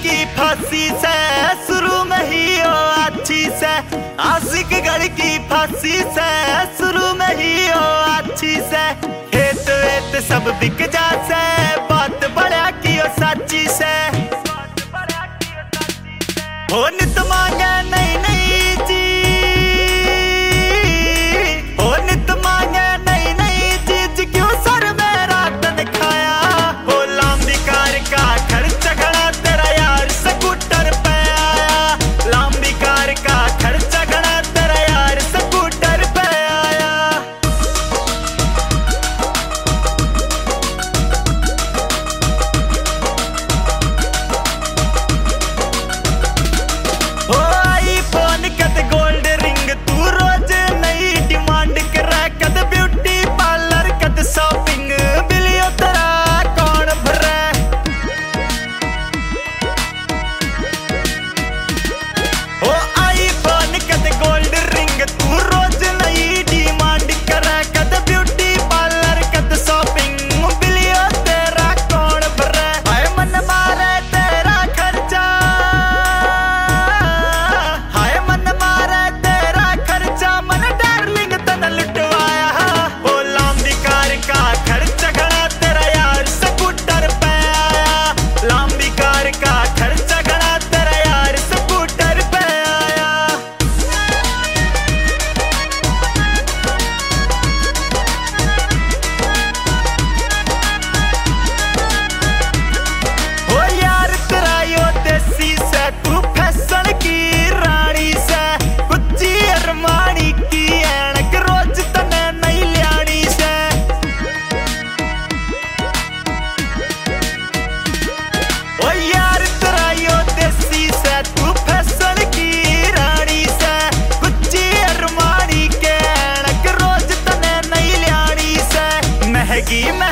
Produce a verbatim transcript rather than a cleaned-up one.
की फांसी से शुरू में ही हो अच्छी से, आशिक गढ़ की फांसी से शुरू में ही हो अच्छी से। खेत वेत सब बिक जा से, बात बड़ा की हो सच्ची से। हो नित मांगे नहीं नहीं चीज, हो नित मांगे नहीं नहीं चीज, क्यों सर मेरा तन खाया। हो लांबी कार का खर्च घड़ा तेरा यार स्कूटर पे आया, लांबी कार का खर्च घड़ा तेरा यार स्कूटर पे आया। हो आई फोन कद गोल्ड रिंग, तू रोज नई डिमांड करे, कद ब्यूटी पार्लर कद शॉपिंग, बिलियो तेरा कौन भरे। हो आई फोन कद गोल्ड रिंग, तू रोज नई डिमांड करे, कद ब्यूटी पार्लर कद शॉपिंग, बिलियो तेरा कौन भरे। हाय मन मारे तेरा खर्चा, हाय मन मारे तेरा खर्चा, मन डार्लिंग तन लुटवाया। हो लांबी कार का खर्च घड़ा तेरा यार स्कूटर पे आया, लांबी कार का खर्च घड़ा तेरा यार स्कूटर पे आया। हो यार तेरा यो देसी से, तू फैशन की रानी से, गुच्ची अरमानी की ऐनक रोज तने नहीं लियानी से। ओ यार तेरा यो देसी से, तू फैशन की रानी से, गुच्ची अरमानी के ऐनक रोज तने नहीं लियानी से। महंगी